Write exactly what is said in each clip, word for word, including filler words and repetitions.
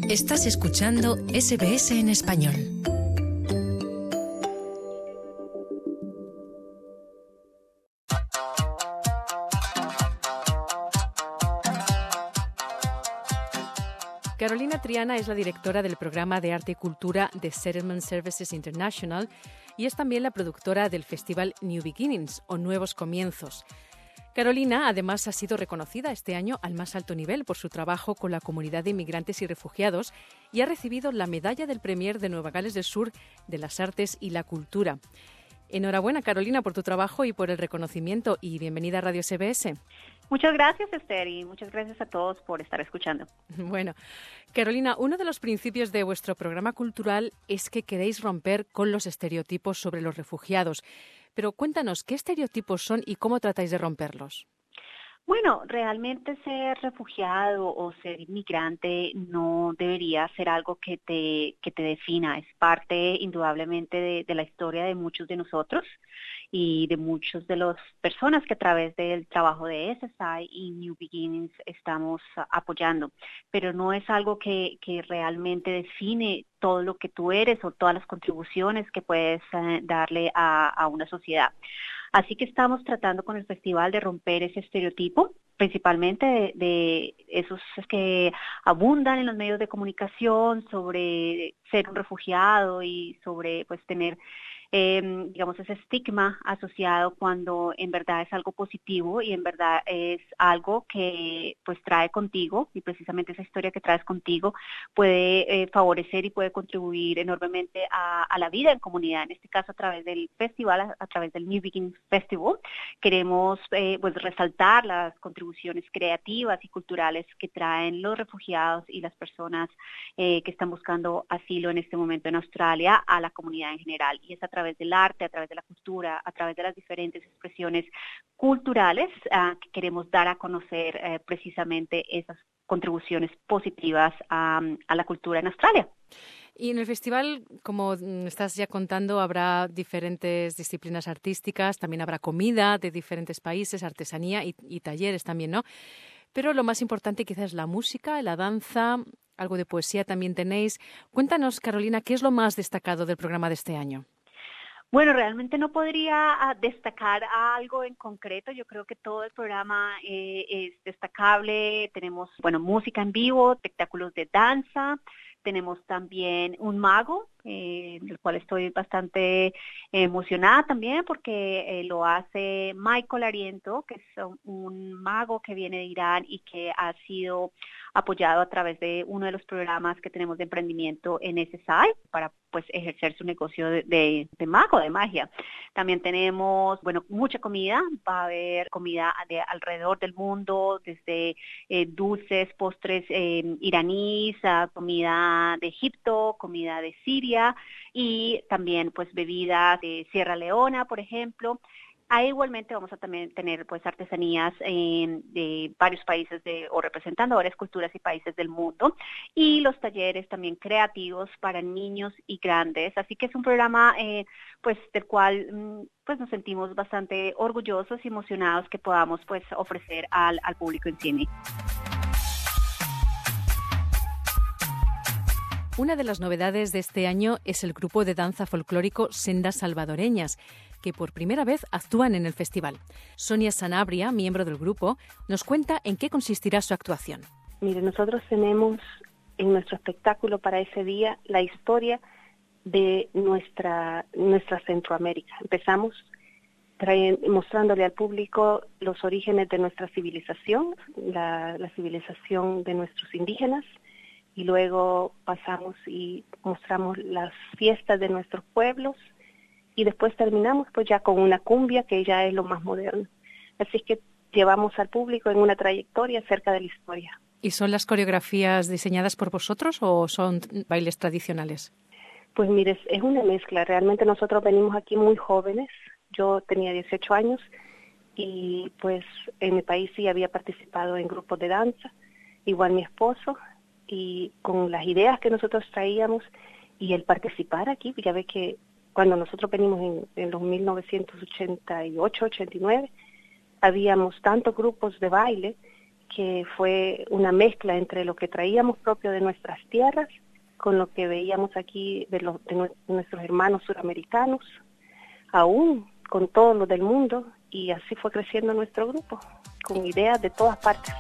Estás escuchando S B S en español. Carolina Triana es la directora del programa de arte y cultura de Settlement Services International y es también la productora del festival New Beginnings o Nuevos Comienzos. Carolina, además, ha sido reconocida este año al más alto nivel por su trabajo con la comunidad de inmigrantes y refugiados y ha recibido la medalla del Premier de Nueva Gales del Sur de las Artes y la Cultura. Enhorabuena, Carolina, por tu trabajo y por el reconocimiento, y bienvenida a Radio S B S. Muchas gracias, Esther, y muchas gracias a todos por estar escuchando. Bueno, Carolina, uno de los principios de vuestro programa cultural es que queréis romper con los estereotipos sobre los refugiados. Pero cuéntanos, ¿qué estereotipos son y cómo tratáis de romperlos? Bueno, realmente ser refugiado o ser inmigrante no debería ser algo que te, que te defina. Es parte indudablemente de, de la historia de muchos de nosotros y de muchas de las personas que a través del trabajo de S S I y New Beginnings estamos apoyando. Pero no es algo que, que realmente define todo lo que tú eres o todas las contribuciones que puedes eh, darle a, a una sociedad. Así que estamos tratando con el festival de romper ese estereotipo, principalmente de, de esos que abundan en los medios de comunicación sobre ser un refugiado y sobre pues tener Eh, digamos, ese estigma asociado cuando en verdad es algo positivo y en verdad es algo que pues trae contigo, y precisamente esa historia que traes contigo puede eh, favorecer y puede contribuir enormemente a, a la vida en comunidad. En este caso, a través del festival, a, a través del New Beginnings Festival, queremos eh, pues resaltar las contribuciones creativas y culturales que traen los refugiados y las personas eh, que están buscando asilo en este momento en Australia a la comunidad en general. Y es a través del arte, a través de la cultura, a través de las diferentes expresiones culturales uh, que queremos dar a conocer uh, precisamente esas contribuciones positivas a, a la cultura en Australia. Y en el festival, como estás ya contando, habrá diferentes disciplinas artísticas, también habrá comida de diferentes países, artesanía y, y talleres también, ¿no? Pero lo más importante quizás es la música, la danza, algo de poesía también tenéis. Cuéntanos, Carolina, ¿qué es lo más destacado del programa de este año? Bueno, realmente no podría uh, destacar algo en concreto. Yo creo que todo el programa eh, es destacable. Tenemos, bueno, música en vivo, espectáculos de danza. Tenemos también un mago, eh, del cual estoy bastante emocionada también porque eh, lo hace Michael Ariento, que es un mago que viene de Irán y que ha sido apoyado a través de uno de los programas que tenemos de emprendimiento en S S I para pues ejercer su negocio de, de, de mago, de magia. También tenemos, bueno, mucha comida. Va a haber comida de alrededor del mundo, desde eh, dulces, postres eh, iraníes, a comida de Egipto, comida de Siria y también pues bebidas de Sierra Leona, por ejemplo. Ahí igualmente vamos a también tener pues artesanías eh, de varios países de, o representando varias culturas y países del mundo, y los talleres también creativos para niños y grandes. Así que es un programa eh, pues del cual pues nos sentimos bastante orgullosos y emocionados que podamos pues ofrecer al, al público en Sydney. Una de las novedades de este año es el grupo de danza folclórico Sendas Salvadoreñas, que por primera vez actúan en el festival. Sonia Sanabria, miembro del grupo, nos cuenta en qué consistirá su actuación. Mire, nosotros tenemos en nuestro espectáculo para ese día la historia de nuestra, nuestra Centroamérica. Empezamos traen, mostrándole al público los orígenes de nuestra civilización, la, la civilización de nuestros indígenas, y luego pasamos y mostramos las fiestas de nuestros pueblos, y después terminamos pues ya con una cumbia que ya es lo más moderno. Así que llevamos al público en una trayectoria acerca de la historia. ¿Y son las coreografías diseñadas por vosotros o son bailes tradicionales? Pues mire, es una mezcla. Realmente nosotros venimos aquí muy jóvenes. Yo tenía dieciocho años y pues en mi país sí había participado en grupos de danza, igual mi esposo, y con las ideas que nosotros traíamos y el participar aquí, ya ve que cuando nosotros venimos en, en los mil novecientos ochenta y ocho, ochenta y nueve, habíamos tantos grupos de baile que fue una mezcla entre lo que traíamos propio de nuestras tierras con lo que veíamos aquí de, los, de, nue- de nuestros hermanos suramericanos, aún con todo lo del mundo, y así fue creciendo nuestro grupo, con ideas de todas partes.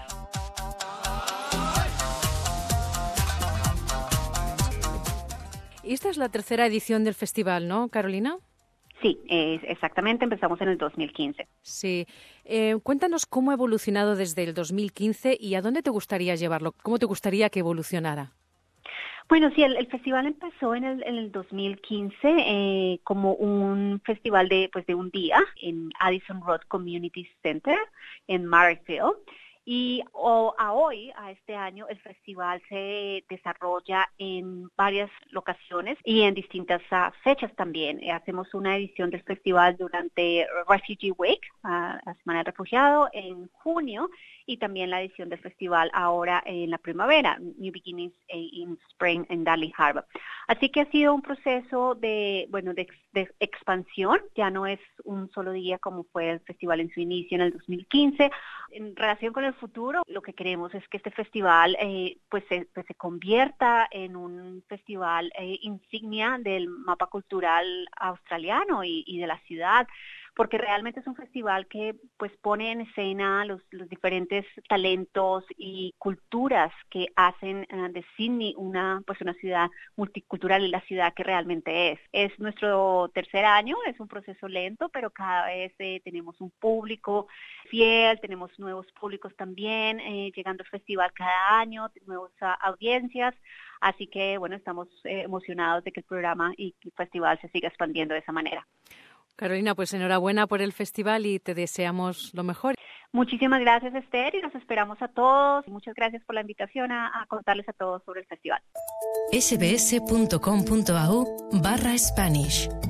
Y esta es la tercera edición del festival, ¿no, Carolina? Sí, eh, exactamente, empezamos en el dos mil quince. Sí. Eh, cuéntanos cómo ha evolucionado desde el dos mil quince y a dónde te gustaría llevarlo, cómo te gustaría que evolucionara. Bueno, sí, el, el festival empezó en el, en el dos mil quince eh, como un festival de, pues, de un día en Addison Road Community Center en Marysville. Y o, a hoy, a este año, el festival se desarrolla en varias locaciones y en distintas uh, fechas también. Eh, hacemos una edición del festival durante Refugee Week, uh, la Semana del Refugiado, en junio, y también la edición del festival ahora en la primavera, New Beginnings in Spring en Darling Harbour. Así que ha sido un proceso de, bueno, de, de expansión, ya no es un solo día como fue el festival en su inicio en el dos mil quince. En relación con el futuro, lo que queremos es que este festival eh, pues, se, pues se convierta en un festival eh, insignia del mapa cultural australiano y, y de la ciudad, porque realmente es un festival que pues pone en escena los, los diferentes talentos y culturas que hacen uh, de Sydney una pues una ciudad multicultural y la ciudad que realmente es. Es nuestro tercer año, es un proceso lento, pero cada vez eh, tenemos un público fiel, tenemos nuevos públicos también, eh, llegando al festival cada año, nuevas uh, audiencias. Así que, bueno, estamos eh, emocionados de que el programa y el festival se siga expandiendo de esa manera. Carolina, pues enhorabuena por el festival y te deseamos lo mejor. Muchísimas gracias, Esther, y nos esperamos a todos. Muchas gracias por la invitación a, a contarles a todos sobre el festival. sbs.com.au barra Spanish